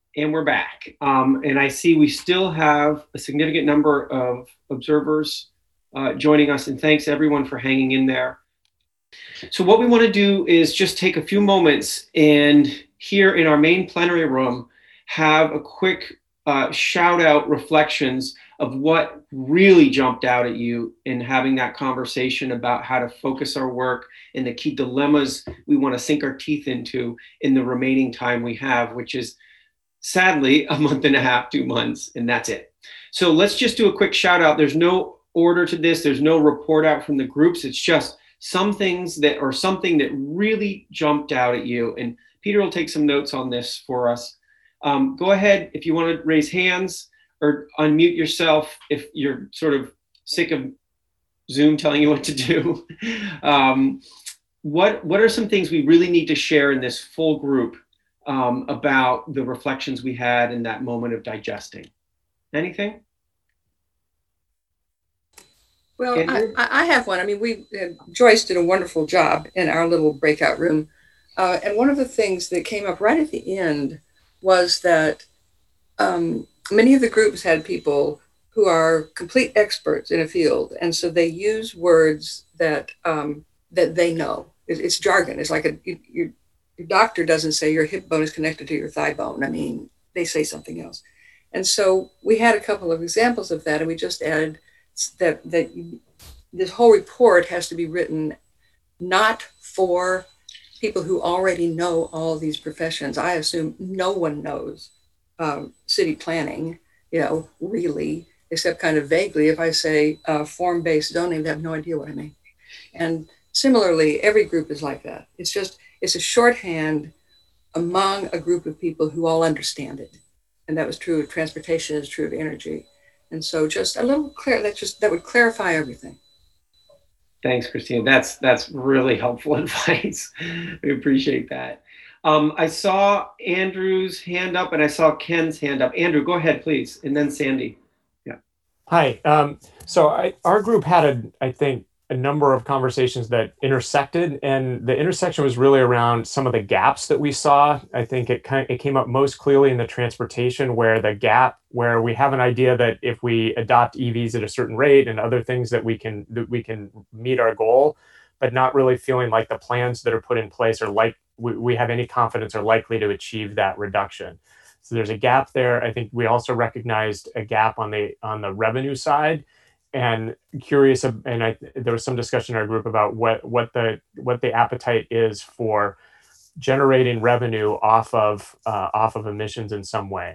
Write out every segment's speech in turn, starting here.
And we're back. And I see we still have a significant number of observers joining us, and thanks everyone for hanging in there. So what we want to do is just take a few moments and here in our main plenary room, have a quick shout out reflections of what really jumped out at you in having that conversation about how to focus our work and the key dilemmas we want to sink our teeth into in the remaining time we have, which is sadly a month and a half, 2 months, and that's it. So let's just do a quick shout out. There's no order to this. There's no report out from the groups. It's just some things that or something that really jumped out at you. And Peter will take some notes on this for us. Go ahead if you want to raise hands or unmute yourself if you're sort of sick of Zoom telling you what to do. What are some things we really need to share in this full group about the reflections we had in that moment of digesting? Anything? Well, I have one. I mean, Joyce did a wonderful job in our little breakout room. And one of the things that came up right at the end was that many of the groups had people who are complete experts in a field. And so they use words that they know. It's jargon. It's like your doctor doesn't say your hip bone is connected to your thigh bone. I mean, they say something else. And so we had a couple of examples of that, and we just added that this whole report has to be written not for people who already know all these professions. I assume no one knows city planning, really, except kind of vaguely. If I say form-based zoning, they have no idea what I mean. And similarly, every group is like that. It's a shorthand among a group of people who all understand it. And that was true of transportation, is true of energy. And so just a little clear, that would clarify everything. Thanks, Christina. That's really helpful advice. We appreciate that. I saw Andrew's hand up and I saw Ken's hand up. Andrew, go ahead, please. And then Sandy. Yeah. Hi. So our group had, I think, a number of conversations that intersected, and the intersection was really around some of the gaps that we saw. I think it came up most clearly in the transportation, where we have an idea that if we adopt EVs at a certain rate and other things that we can meet our goal, but not really feeling like the plans that are put in place are like we have any confidence are likely to achieve that reduction. So there's a gap there. I think we also recognized a gap on the revenue side. And curious, and there was some discussion in our group about what the appetite is for generating revenue off of emissions in some way.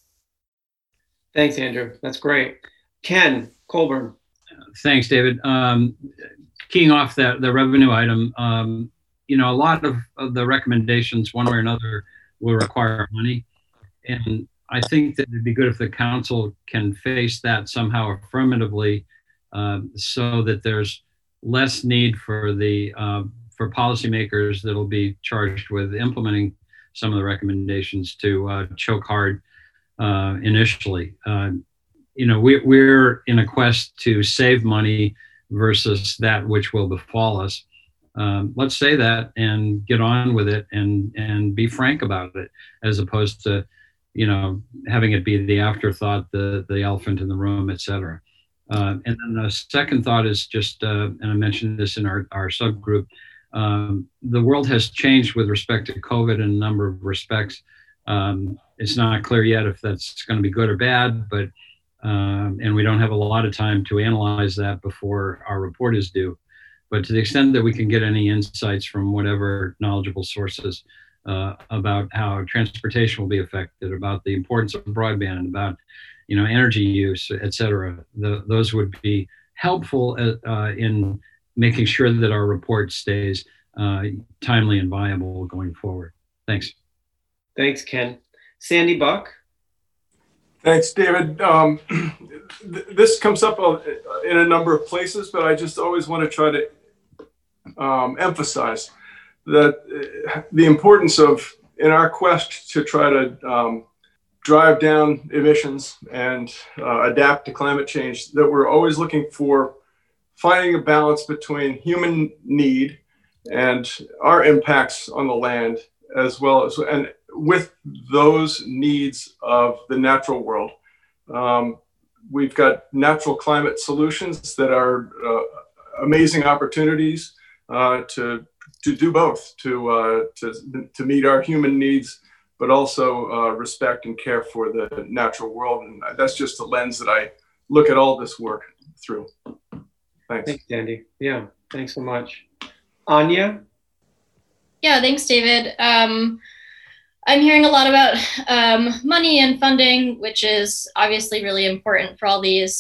Thanks, Andrew. That's great. Ken Colburn. Thanks, David. Keying off the revenue item, a lot of the recommendations, one way or another, will require money, and I think that it'd be good if the council can face that somehow affirmatively, so that there's less need for for policymakers that'll be charged with implementing some of the recommendations to choke hard initially. We're in a quest to save money versus that which will befall us. Let's say that and get on with it and be frank about it, as opposed to having it be the afterthought, the elephant in the room, et cetera. And then the second thought is just, and I mentioned this in our subgroup, the world has changed with respect to COVID in a number of respects. It's not clear yet if that's going to be good or bad, but and we don't have a lot of time to analyze that before our report is due. But to the extent that we can get any insights from whatever knowledgeable sources about how transportation will be affected, about the importance of broadband, about energy use, et cetera, those would be helpful in making sure that our report stays timely and viable going forward. Thanks. Thanks, Ken. Sandy Buck. Thanks, David. This comes up in a number of places, but I just always want to try to emphasize that the importance of, in our quest to try to drive down emissions and adapt to climate change, that we're always looking for finding a balance between human need and our impacts on the land, as well as, and with those needs of the natural world. We've got natural climate solutions that are amazing opportunities to do both, to meet our human needs, but also respect and care for the natural world. And that's just the lens that I look at all this work through. Thanks. Thanks, Andy. Yeah, thanks so much. Anya? Yeah, thanks, David. I'm hearing a lot about money and funding, which is obviously really important for all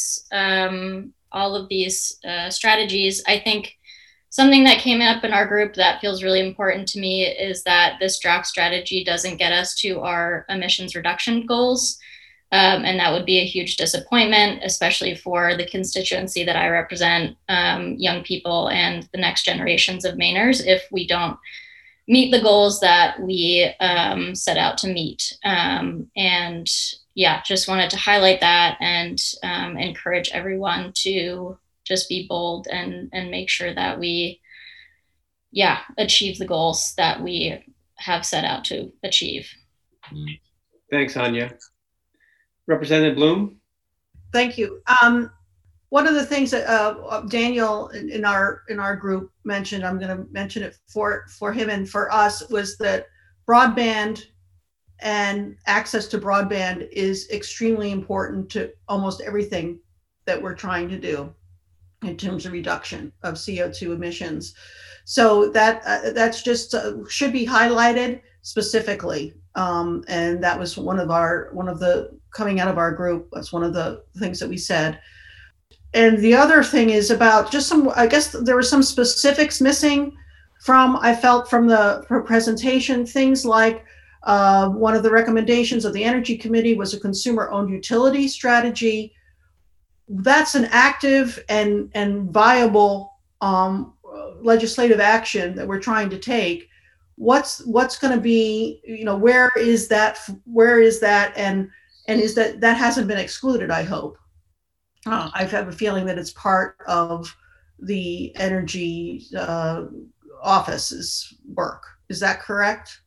of these strategies. I think something that came up in our group that feels really important to me is that this draft strategy doesn't get us to our emissions reduction goals. And that would be a huge disappointment, especially for the constituency that I represent, young people and the next generations of Mainers, if we don't meet the goals that we set out to meet. And yeah, just wanted to highlight that and encourage everyone to just be bold and make sure that we, achieve the goals that we have set out to achieve. Thanks, Anya. Representative Bloom? Thank you. One of the things that Daniel in our group mentioned, I'm going to mention it for him and for us, was that broadband and access to broadband is extremely important to almost everything that we're trying to do in terms of reduction of CO2 emissions. So that's just should be highlighted specifically. And that was one of the coming out of our group. That's one of the things that we said. And the other thing is about just I guess there were some specifics missing I felt from the presentation, things like one of the recommendations of the Energy Committee was a consumer-owned utility strategy. That's an active and viable legislative action that we're trying to take. What's going to be, where is that, and is that hasn't been excluded, I hope. I have a feeling that it's part of the energy office's work. Is that correct?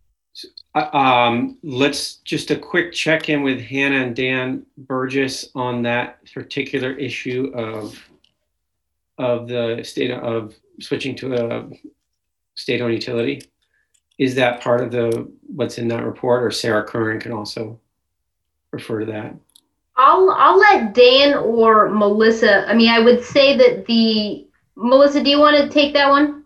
Let's just a quick check-in with Hannah and Dan Burgess on that particular issue of the state of switching to a state-owned utility. Is that part of what's in that report, or Sarah Curran can also refer to that? I'll let Dan or Melissa. I mean, I would say that Melissa, do you want to take that one?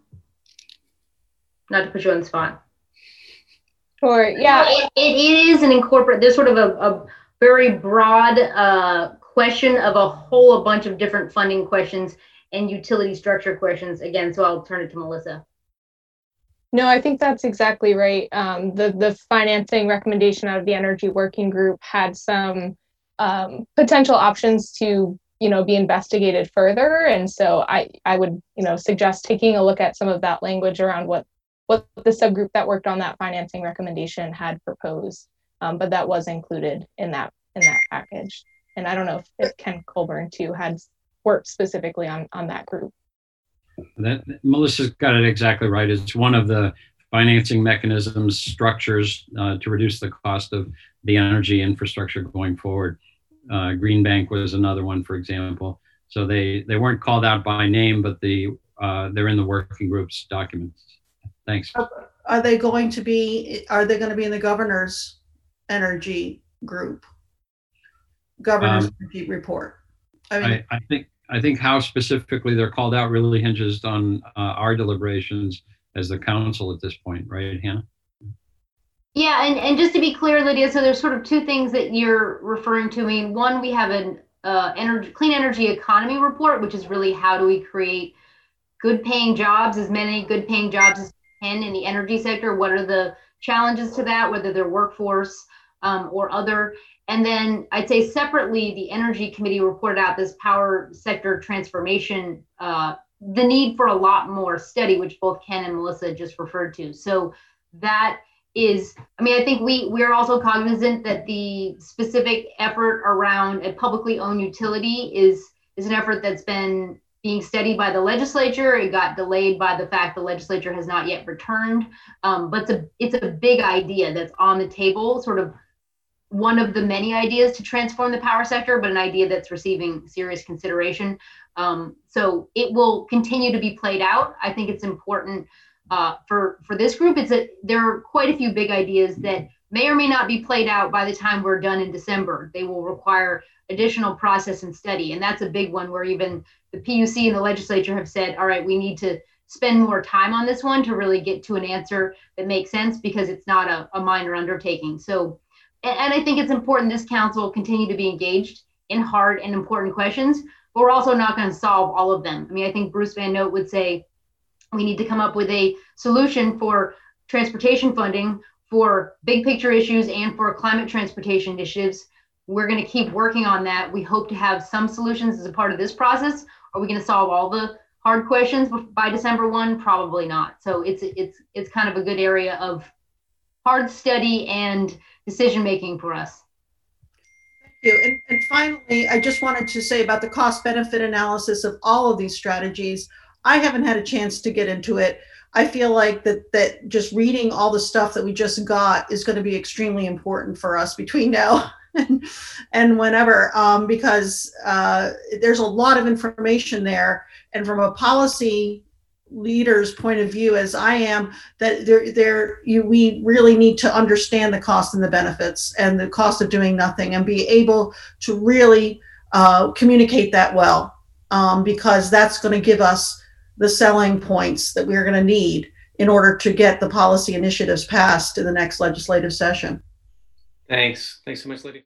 Not to put you on the spot. Sure. Yeah. It is an incorporate. There's sort of a very broad question of a bunch of different funding questions and utility structure questions. Again, so I'll turn it to Melissa. No, I think that's exactly right. The financing recommendation out of the Energy Working Group had some potential options to, be investigated further. And so I would, suggest taking a look at some of that language around what the subgroup that worked on that financing recommendation had proposed. But that was included in that package. And I don't know if Ken Colburn too had worked specifically on that group. Melissa's got it exactly right. It's one of the financing mechanisms, structures to reduce the cost of the energy infrastructure going forward. Green Bank was another one, for example. So they weren't called out by name, but they're in the working group's documents. Thanks. Are they going to be in the governor's energy group? Governor's energy report? I think how specifically they're called out really hinges on our deliberations as the council at this point, right, Hannah? Yeah, and just to be clear, Lydia, so there's sort of two things that you're referring to. I mean, one, we have an clean energy economy report, which is really how do we create good paying jobs, as many good paying jobs as we can in the energy sector. What are the challenges to that, whether they're workforce or other. And then I'd say separately, the Energy Committee reported out this power sector transformation, the need for a lot more study, which both Ken and Melissa just referred to. So that is, I think we're also cognizant that the specific effort around a publicly owned utility is an effort that's been being studied by the legislature. It got delayed by the fact the legislature has not yet returned. But it's a big idea that's on the table, sort of one of the many ideas to transform the power sector, but an idea that's receiving serious consideration. So it will continue to be played out. I think it's important for this group. There are quite a few big ideas that may or may not be played out by the time we're done in December. They will require additional process and study. And that's a big one where even the PUC and the legislature have said, all right, we need to spend more time on this one to really get to an answer that makes sense, because it's not a minor undertaking. So, and I think it's important this council continue to be engaged in hard and important questions, but we're also not going to solve all of them. I mean, I think Bruce Van Note would say we need to come up with a solution for transportation funding, for big picture issues, and for climate transportation initiatives. We're going to keep working on that. We hope to have some solutions as a part of this process. Are we going to solve all the hard questions by December 1? Probably not. So it's kind of a good area of hard study and decision making for us. Thank you. And finally, I just wanted to say about the cost benefit analysis of all of these strategies. I haven't had a chance to get into it. I feel like that just reading all the stuff that we just got is going to be extremely important for us between now and whenever, because there's a lot of information there. And from a policy leader's point of view, as I am, that we really need to understand the cost and the benefits and the cost of doing nothing, and be able to really communicate that well, because that's going to give us the selling points that we're going to need in order to get the policy initiatives passed in the next legislative session. Thanks so much, Lydia.